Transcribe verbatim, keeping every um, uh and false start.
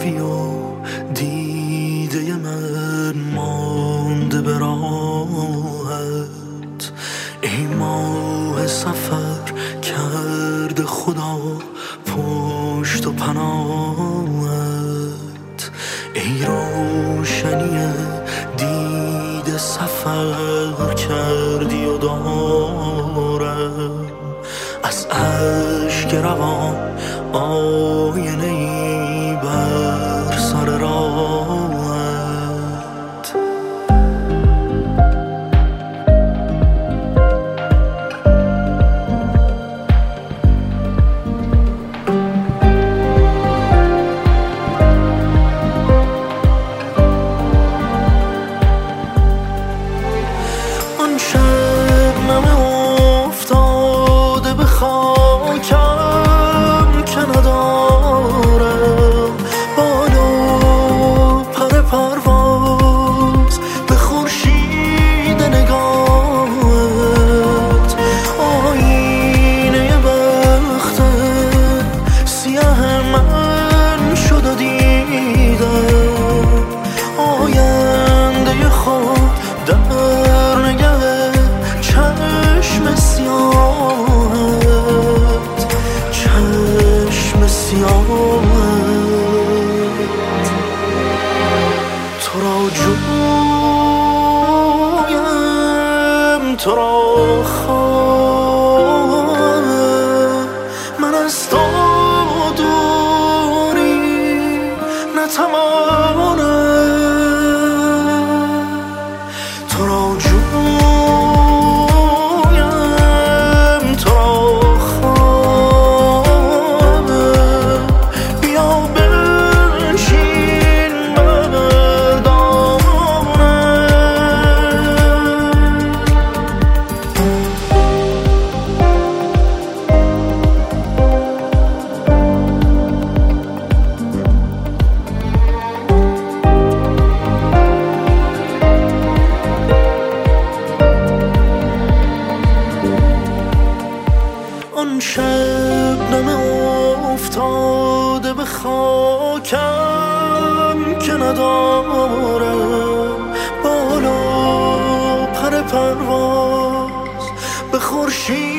ای و دیده من مانده به راهت، ای ماه سفر کرده خدا پشت و پناهت، ای روشنی دیده سفر کردی و دارم از اشک روان آینه ای بر سر راهت. آن شبنم افتاده به خاکم که ندارم بال و پر پرواز، به خورشید نگاهت آینه بخت سیاه من شد و دیدم آینده خود در نگه چشم سیاهت، چشم سیاهت. تو را جویم، تو را خواهم، من از تو دوری نتوانم. تو را جویم، تو را خواهم، بیا بنشین بر دامنم. آن شبنم افتاده به خاکم که ندارم بال و پر پرواز، به خورشید